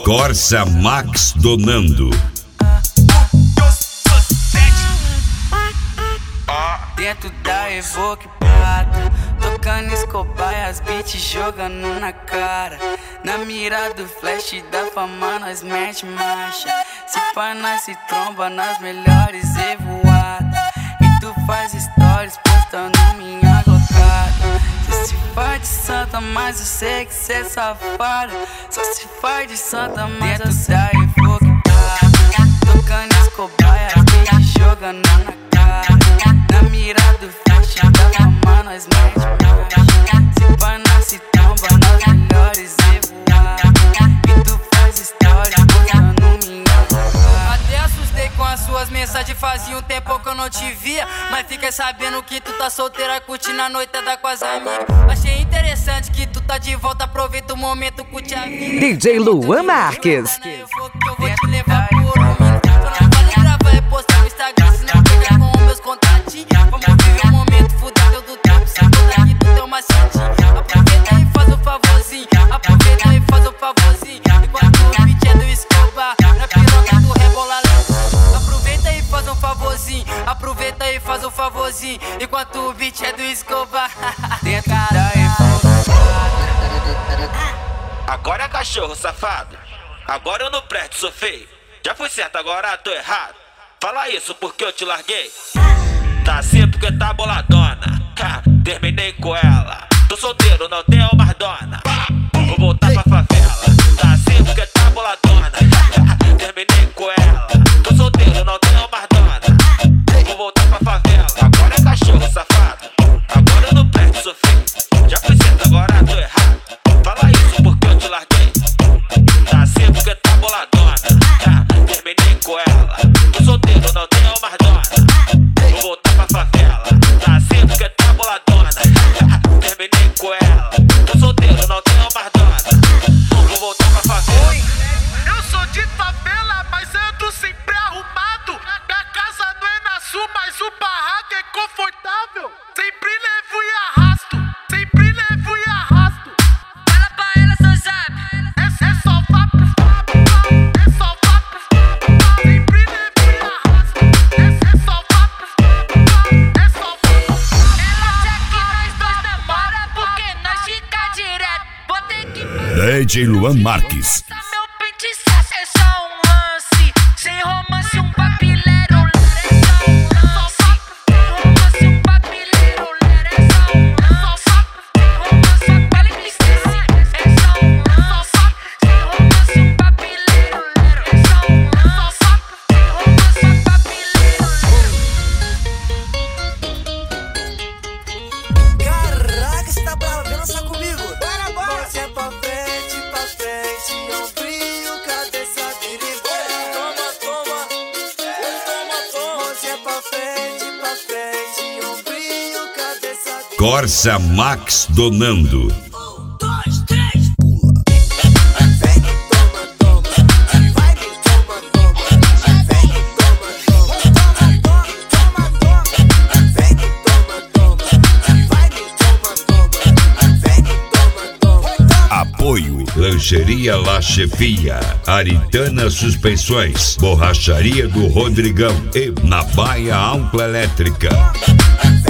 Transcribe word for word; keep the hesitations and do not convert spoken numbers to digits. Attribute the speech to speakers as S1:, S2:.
S1: Corsa Max Donando.
S2: Dentro da Evoque Prata, tocando Escobar e as beats jogando na cara. Na mira do flash da fama nós mete marcha. Se pá nós se tromba nas melhores evoadas. E tu faz stories postando minha gocada. Cê se faz de santa, mas eu sei que cê é safada. Só se faz de santa, mas eu sei da Evoque Prata, tocando Escobar e as beats jogando na cara. Na mira do flash da fama nós mete marcha. Se pá nós se tromba nas melhores evoadas. E tu faz história postando minha gocada.
S3: Até assustei com as suas mensagens, fazia um tempo que eu não te via. Mas fiquei sabendo que tu tá solteira, curtindo a noitada com as amigas. Achei interessante que tu tá de volta, aproveita o momento, curte a vida.
S4: D J Luan Marques.
S3: Eu vou, que eu vou te levar por um minuto. Só não vale gravar e postar no Instagram, senão pega com meus contatinhos. Vamos viver um momento, fuder teu do tempo, sem contar que tu tem uma cintinha. Aproveita e faz um favorzinho, aproveita e faz um favorzinho. Enquanto o beat é do Escobar, na piroca tu rebola lento. Aproveita e faz um favorzinho, aproveita e faz um favorzinho. Enquanto o beat é do Escobar.
S2: Dentro da Evoque
S5: Agora é cachorro, safado. Agora eu não presto, sou feio. Já fui certo, agora tô errado. Fala isso porque eu te larguei. Tá assim porque tá boladona. Ha, terminei com ela. Tô solteiro, não tenho mais dona. Vou voltar pra favela. Tá assim porque tá boladona. Ha, terminei com ela. Tô solteiro, não tenho mais dona. Vou voltar pra favela. Agora é cachorro, safado. Agora eu não presto, sou feio. Já fui certo, agora tô errado. Fala isso porque eu te larguei. Tá assim porque tá boladona. Ha, terminei com ela. Tô solteiro, não tenho mais dona. Vou voltar pra favela. Tá assim porque tá boladona. Ha, terminei com ela. Tô solteiro, não tenho mais dona. Vou voltar pra favela.
S6: Oi, eu sou de favela, mas ando sempre arrumado. Minha casa não é na sul, mas o barraco é confortável. Sempre levo e arrasto, sempre levo e arrasto.
S3: Fala pra ela, seu Zap.
S6: É, é só vá pro papo, é só vá pro papo. Sempre levo e arrasto. É, é só vá pro papo, é só vá pro papo.
S3: Ela quer que nós dois namora, porque nós fica direto. Vou ter que
S1: D J Luan Marques.
S3: passar meu pente, é só um lance. Sem romance, um papilero. É só um lance. Sem romance, um papilero. É só um lance. Sem romance, uma pele que esquece. É só um lance. Sem romance, um papilero. É só um lance. Sem romance, uma papilero.
S7: Caraca, você tá brava, vem dançar comigo. Bora, bora. Você é pra frente, pra frente, ombrinho, cabeça virigüe. Toma, toma, toma, toma. Você é pra frente, pra frente, ombrinho, cabeça virigüe.
S1: Corsa Max Donando.
S7: Um, dois, três, pula. Vem, toma, toma. Vai, toma, toma. Vem, toma, toma. Toma, toma, toma. Vem, toma, toma. Vai, toma, toma. Vem, toma, toma.
S1: Apoio Lancheria La Chefia, Aritana Suspensões, Borracharia do Rodrigão e Na Baia Ampla Elétrica.